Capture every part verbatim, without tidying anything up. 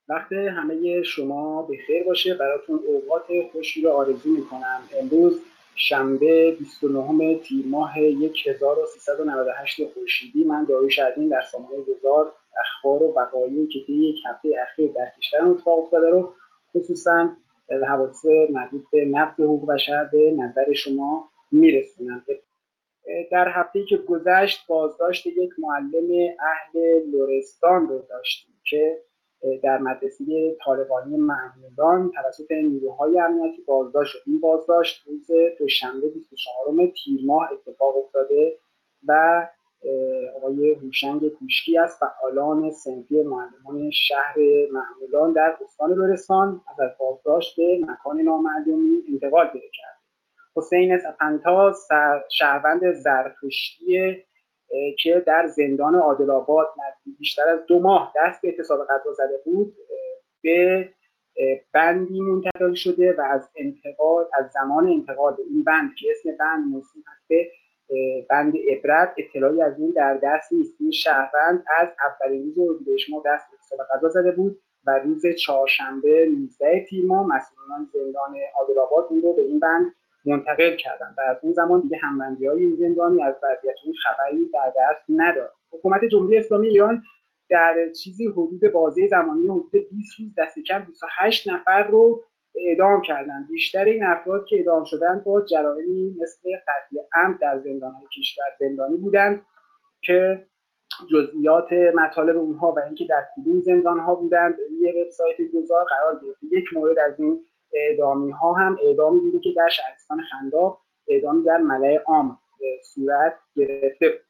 وقت همه شما بخیر باشه. براتون اوقات خوشی رو آرزو میکنم. امروز شنبه بیست و نهم تیر ماه هزار و سیصد و نود و هشت خورشیدی، من داریوش عظیم در سامانه گذار اخبار و وقایعی که طی یک هفته اخیر در کشورم اتفاق افتاده رو، خصوصا حوادث مربوط به نقض حقوق بشر، به نظر شما میرسونم. در هفته‌ای که گذشت بازداشت یک معلم اهل لرستان رو داشتیم که در مدرسه طالبانی معمولان توسط نیروهای امنیتی بازداشت شد. این بازداشت روز دوشنبه بیست و چهارم تیر ماه اتفاق افتاده و آقای هوشنگ کوشکی از فعالان صنفی معلمان شهر معمولان در استان لرستان از بازداشت به مکان نامعلومی انتقال پیدا کرد. حسین سپنتا شهروند زرتشتی که در زندان عادل‌آباد بیشتر از دو ماه دست به اعتصاب غذا زده بود، به بندی منتقل شده و از انتقال از زمان انتقال به این بند که اسم بند موسوم هست به بند عبرت اطلاعی از این در دست نیست. این شهروند از اولین روز اردیبهشت ماه دست به اعتصاب غذا زده بود و روز چهارشنبه نوزدهم تیر ماه مسئولان زندان عادل‌آباد این رو به این بند منتقل کردن و از اون زمان دیگه همبندی‌های این زندانی از وضعیت اون خبری در دست ندارد. حکومت جمهوری اسلامی ایران در چیزی حدود بازه زمانی حدود بیست روز دست کم بیست و هشت نفر رو اعدام کردن. بیشتر این افراد که اعدام شدن با جرائمی مثل قتل عمد در زندان‌های کشور زندانی بودند که جزئیات مطالب اونها و اینکه در کدوم زندان‌ها بودند روی وبسایت گذار قرار گرفت. یک مورد از این اعدامی ها هم اعدامی بوده که در شهرستان خنداب اعدامی در ملأ عام صورت گرفته بود.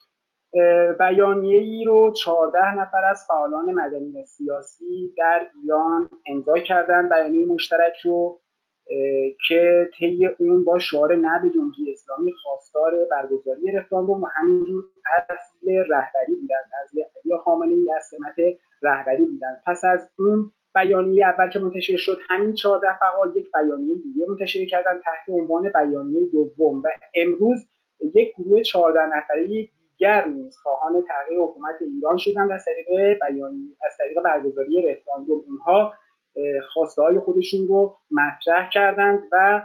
بیانیه ای رو چهارده نفر از فعالان مدنی و سیاسی در ایران امضا کردن. بیانیه مشترک رو که طی اون با شعار نه به جمهوری اسلامی خواستار برگزاری رفراندوم و همینجور اصل رهبری بودن، اصل علی خامنه‌ای از سمت رهبری بودن. پس از اون بیانیه اول که منتشر شد، همین چهارده فعال یک بیانیه دیگه منتشر کردن تحت عنوان بیانیه دوم و امروز یک گروه چهارده نفری دیگر نیز خواهان تغییر حکومت ایران شدن و از طریق بیانیه از طریق برگزاری رفراندوم اونها خواسته های خودشون رو مطرح کردند و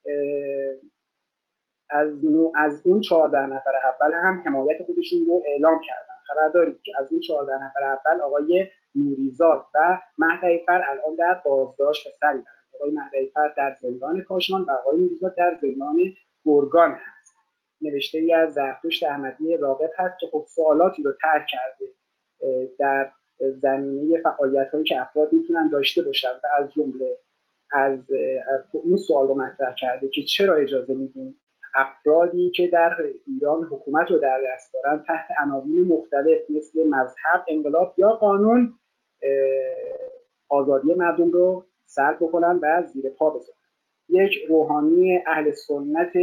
از از اون چهارده نفر اول هم حمایت خودشون رو اعلام کردن. خبر دارید که از اون چهارده نفر اول آقای نوریزاد و مهدی‌فر الان در بازداشت به سر میبرند. آقای مهدی‌فر در زندان کاشان و آقای نوریزاد در زندان گرگان هست. نوشته ای از زرتشت احمدی راغب هست که خب سوالاتی رو طرح کرده در زمینه فعالیت‌هایی که افراد میتونن داشته باشن و از جمله از این سوال رو مطرح کرده که چرا اجازه میدیم افرادی که در ایران حکومت رو در دست دارن تحت عناوین مختلف مثل مذهب، انقلاب یا قانون آزادی مردم رو سلب بکنن و زیر پا بذارن. یک روحانی اهل سنت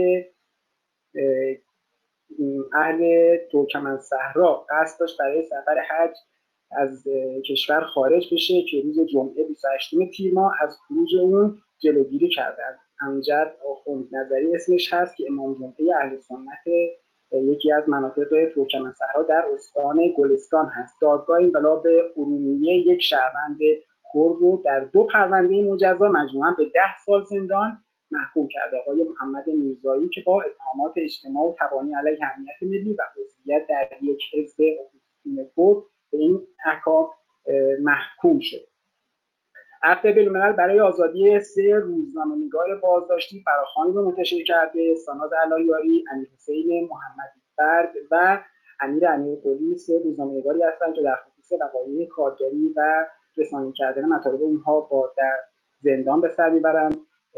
اهل ترکمن‌صحرا قصد داشت برای سفر حج از کشور خارج بشه که روز جمعه بیست و هشتم تیر ماه از خروج اون جلوگیری کردند. امجد آخوند نظری اسمش هست که امام جمعه اهل سنت یکی از مناطق ترکمن‌صحرا در استان گلستان هست. دادگاه انقلاب ارومیه یک شهروند کرد رو در دو پرونده مجزا مجموعاً به ده سال زندان محکوم کرده. آقای محمد میرزایی که با اتهامات اجتماع و تبانی علیه امنیت ملی و عضویت در یک حزب اپوزیسیون کرد به این احکام محکوم شد. عقد بین‌الملل برای آزادی سه روزنامه‌نگار بازداشتی فراخوانی رو منتشر کرده. ساناز اللهیاری، امیرحسین محمدی‌فرد و امیر امیرقلی سه روزنامه‌نگاری هستند که در خصوص وقایع کارگری و رسانه‌ای کردن مطالب اونها با در زندان به سر میبرند.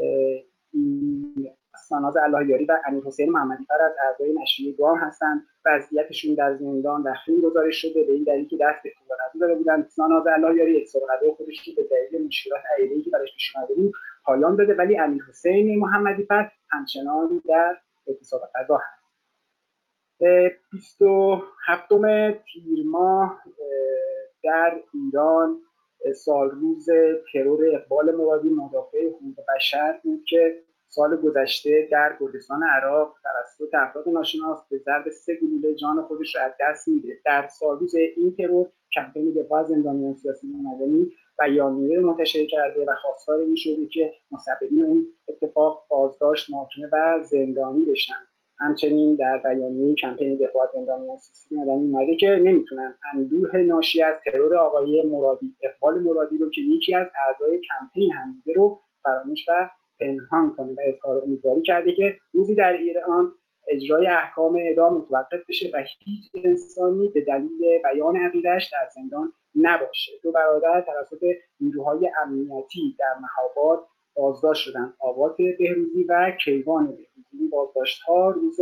ساناز اللهیاری و امیرحسین محمدی‌فر از اعضای نشریه گام هستند. وضعیتشون در زندان وخیم گزارش شده به این دلیل که دست به اعتصاب غذا داده بودند. ساناز اللهیاری اعتصاب غذا خودش رو به دلیل مشکلات عائله‌ای که براش پیش اومده بود پایان داده، ولی امیرحسین محمدی‌فر همچنان در اعتصاب غذا هست. بیست و هفتم تیر ماه در ایران سالروز ترور اقبال مرادی مدافع حقوق بشر بود که سال گذشته در کردستان عراق توسط افراد ناشناس به ضرب سه گلوله جان خودش را از دست میده. در سالروز این ترور کمپین دفاع از زندانیان سیاسی و مدنی بیانیه منتشر کرده و خواستار این شده که مسببین اون اتفاق بازداشت، محاکمه و زندانی بشن. همچنین در بیانیه کمپین دفاع از زندانیان سیاسی و مدنی اومده که نمیتونن اندوه ناشی از ترور آقای مرادی، اقبال مرادی رو که یکی از اعضای کمپین هم بوده رو فراموش و پنهان کنه و اظهار امیدواری کرده که روزی در ایران اجرای احکام اعدام متوقف بشه و هیچ انسانی به دلیل بیان عقیده‌اش در زندان نباشه. دو برادر توسط نیروهای امنیتی در مهاباد بازداشت شدند. آواز بهروزی و کیوان بهروزی. این بازداشت‌ها روز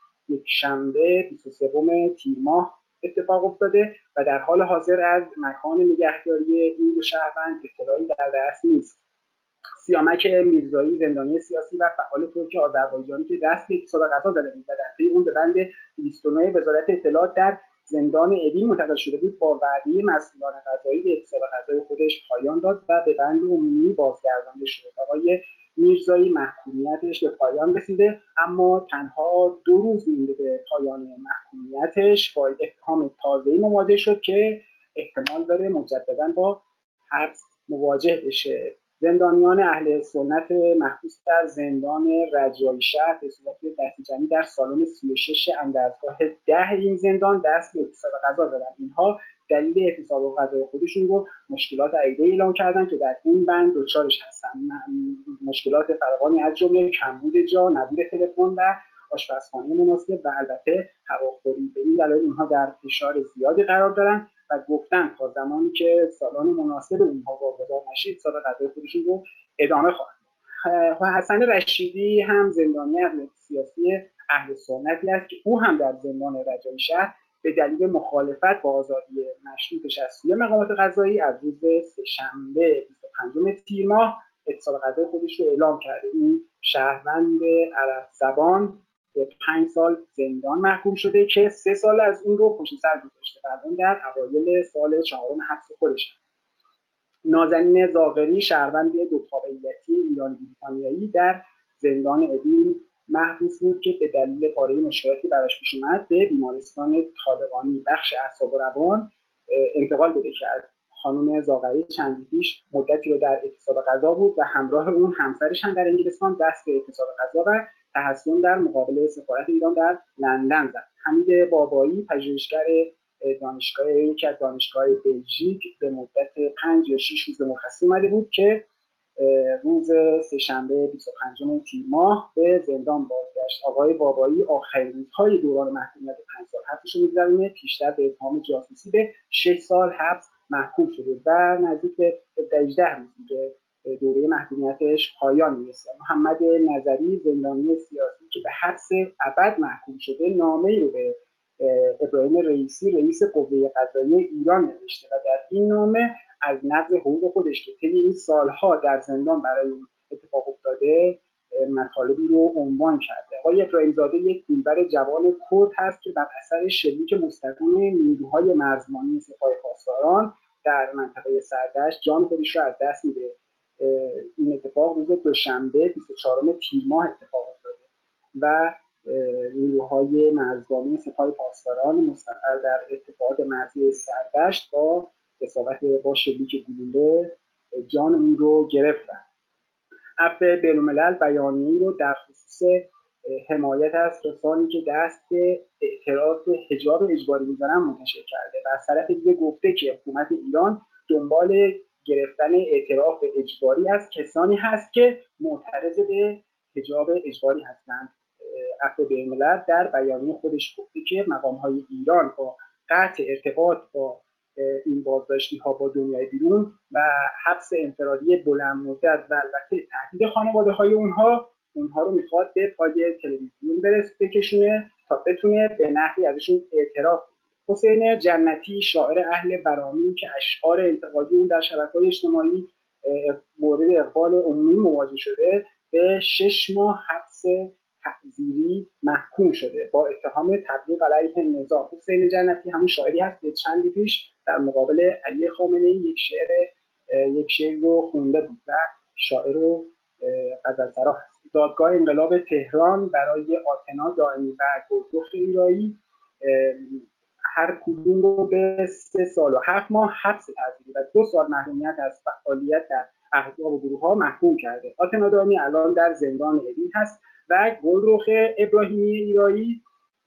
یکشنبه بیست و سوم تیر ماه اتفاق افتاده و در حال حاضر از مکان نگهداری این دو شهروند اطلاعی در دست نیست. سیامک میرزایی، زندانی سیاسی و فعال ترک آذربایجانی که دست به اعتصاب غذا زده بود و در پی اون به بند دویست و نه وزارت اطلاعات در زندان اوین منتقل شده بود، با وعده مسئولان قضایی به اعتصاب غذای خودش پایان داد و به بند عمومی بازگردانده شد. آقای میرزایی محکومیتش به پایان رسیده، اما تنها دو روز مونده به پایان محکومیتش با اتهام تازه‌ای مواجه شد که احتمال داره مجددا با حبس مواجه بشه. زندانیان اهل سنت محبوس در زندان رجایی شهر به صورت دسته‌جمعی در سالن سی و شش اندرزگاه ده این زندان دست به اعتصاب غذا دادن. اینها دلیل اعتصاب غذای خودشون رو مشکلات عدیده اعلام کردن که در این بند دچارش هستن. مشکلات فراوانی از جمله کمبود جا، نبود تلفن و آشپزخانه مناسب و البته هواخوری. به این دلیل اینها در فشار زیادی قرار دارن و گفتن تا زمانی که سالن مناسب اونها واگذار نشه اعتصاب غذای خودشون رو ادامه خواهند داد. و حسن رشیدی هم زندانی سیاسی اهل سنتی است که او هم در زندان رجایی شهر به دلیل مخالفت با آزادی مشروطش از سوی مقامات قضایی از روز سه‌شنبه بیست و پنجم تیر ماه اعتصاب غذای خودش رو اعلام کرده. این شهروند عرب زبان به پنج سال زندان محکوم شده که سه سال از اون رو پشت سر گذاشته. بعداً در اوایل سال چهارم حبس خودش. نازنین زاغری شهروند دو تابعیتی ایرانی بریتانیایی در زندان اوین محبوس بود که به دلیل پاره مشکلاتی براش پیش اومد به بیمارستان طالقانی بخش اعصاب و روان انتقال بده کرد. خانم زاغری چندی پیش مدتی رو در اعتصاب غذا بود و همراه اون همسرش هم در انگلستان دست به اعتصاب غذا و تحصن در مقابل سفارت ایران در لندن زد. حمید بابایی پژوهشگر دانشگاه یکی از دانشگاه بلژیک به مدت پنج یا شش روز مرخصی اومده بود که روز سه‌شنبه بیست و پنجم تیر ماه به زندان بازگشت. آقای بابایی آخرین روزهای دوران محکومیت پنج سال حبسش رو می‌گذرونه. پیشتر به اتهام جاسوسی به شش سال حبس محکوم شده و نزدیک به هجده روز که دوره محکومیتش پایان میرسه. محمد نظری زندانی سیاسی که به حبس ابد محکوم شده نامه‌ای رو به ابراهیم رئیسی رئیس قوه قضاییه ایران نوشته و در این نامه از نقض حقوق خودش که طی این سالها در زندان برای اون اتفاق افتاده مطالبی رو عنوان کرده. آقای ابراهیم زاده یک دلبر جوان کرد هست که بر اثر شلیک مستقیم نیروهای مرزبانی سپاه پاسداران در منطقه سردشت جان خودش را از دست میده. این اتفاق روز دوشنبه بیست و چهارم تیر ماه اتفاق افتاده و نیروهای مرزبانی سپاه پاسداران مستقر در ارتفاعات مرزی سردشت با اصابت با شلیک گلوله جان اون رو گرفتن. عفو بین‌الملل بیانیه‌ای رو در خصوص حمایت از کسانی که دست به اعتراض حجاب اجباری می‌زنن منتشر کرده و از طرف دیگه گفته که حکومت ایران دنبال گرفتن اعتراف اجباری از کسانی هست که معترض به حجاب اجباری هستند. عفو بین‌الملل در بیانیه خودش گفته که مقام‌های ایران با قطع ارتباط با این بازداشتی‌ها با دنیای بیرون و حبس انفرادی بلند مدت و البته تهدید خانواده‌های اونها اونها رو میخواد به پای تلویزیون برسه بکشونه تا بتونه به نحوی ازشون اعتراف. حسین جنتی شاعر اهل برامی که اشعار انتقادی اون در شبکه‌های اجتماعی مورد اقبال عمومی مواجه شده به شش ماه حبس تعزیری محکوم شده با اتهام تبلیغ علیه نظام. حسین جنتی همون شاعری هست که چندی پیش در مقابل علی خامنه‌ای یک شعر یک شعر رو خونده بود و شاعر و غزلسرا هست. دادگاه انقلاب تهران برای آتنا دائمی و گلرخ ایرایی هر کدوم رو به سه سال و هفت ماه حبس تعزیری و دو سال محرومیت از فعالیت در احزاب و گروه ها محکوم کرده. آتنا دائمی الان در زندان اوین هست و گلرخ ابراهیمی ایرایی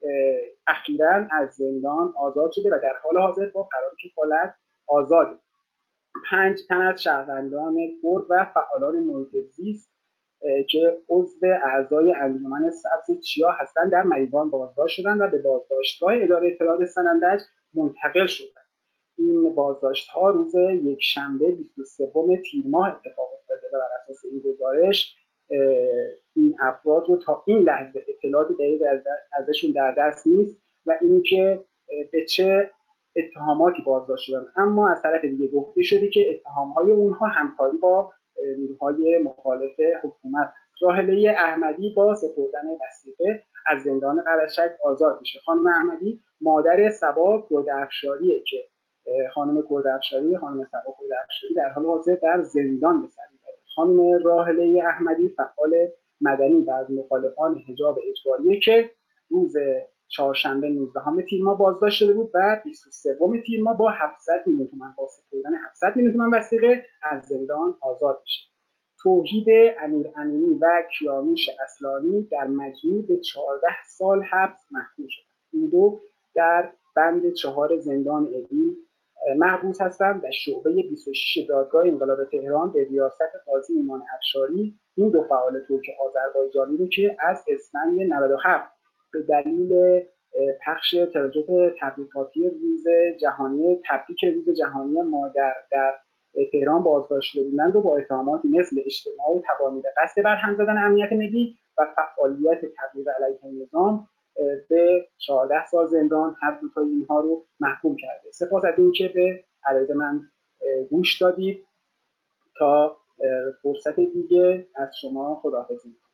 اخیراً از زندان آزاد شده و در حال حاضر با قرار کفالت آزاده. پنج تن از شهروندان کرد و فعالان محیط زیست که عضو اعضای انجمن سبز چیا هستند در مریوان بازداشت شدند و به بازداشتگاه اداره اطلاعات سنندج منتقل شدند. این بازداشت ها روز یک شنبه بیست و سوم تیر ماه اتفاق افتاده و بر اساس این گزارش این افراد رو تا این لحظه اطلاعات دقیق ازشون در دست نیست و اینکه به چه اتهاماتی بازداشت شدن. اما از طرف دیگه گفته شده که اتهامهای اونها همکاری با نیروهای مخالف حکومت. راحله احمدی با سپردن وثیقه از زندان قرشک آزاد میشه. خانم احمدی مادر صبا گردافشاریه که خانم گردافشاری خانم صبا گردافشاری در حال حاضر در زندان به سر میبره. خانم راحله احمدی فعال مدنی و از مخالفان حجاب اجباریه که روز چهارشنبه نوزدهم تیر ماه بازداشت شده بود و بیست و سوم تیر ماه با هفتصد میلیون تومان با سپردن هفتصد میلیون تومان وثیقه از زندان آزاد میشه. توحید امیر امینی و کیانوش اصلانی در مجموع به چهارده سال حبس محکوم شدند. این دو در بند چهار زندان اوین محبوس هستند و شعبه بیست و شش دادگاه انقلاب تهران به ریاست قاضی ایمان افشاری این دو فعال ترک آذربایجانی رو که از اسفند نود و هفت به دلیل پخش تراژدی تبلیغاتی روز جهانی تبریک روز جهانی مادر در تهران بازداشت شده بودند و با اتهاماتی مثل اجتماع و تبانی به قصد برهم زدن امنیت ملی و فعالیت تبلیغ علیه نظام به چهارده سال زندان هر دو تا اینها رو محکوم کرده. سپاس از اینکه به عرض من گوش دادید. تا فرصت دیگه از شما خداحافظی.